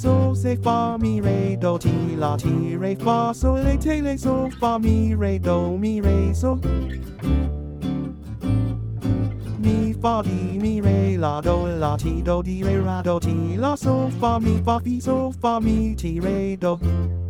so say fa mi re do ti la ti re fa so le te le so fa mi re do mi re so mi fa di mi re la ti do di re ra do ti la so fa mi ti re do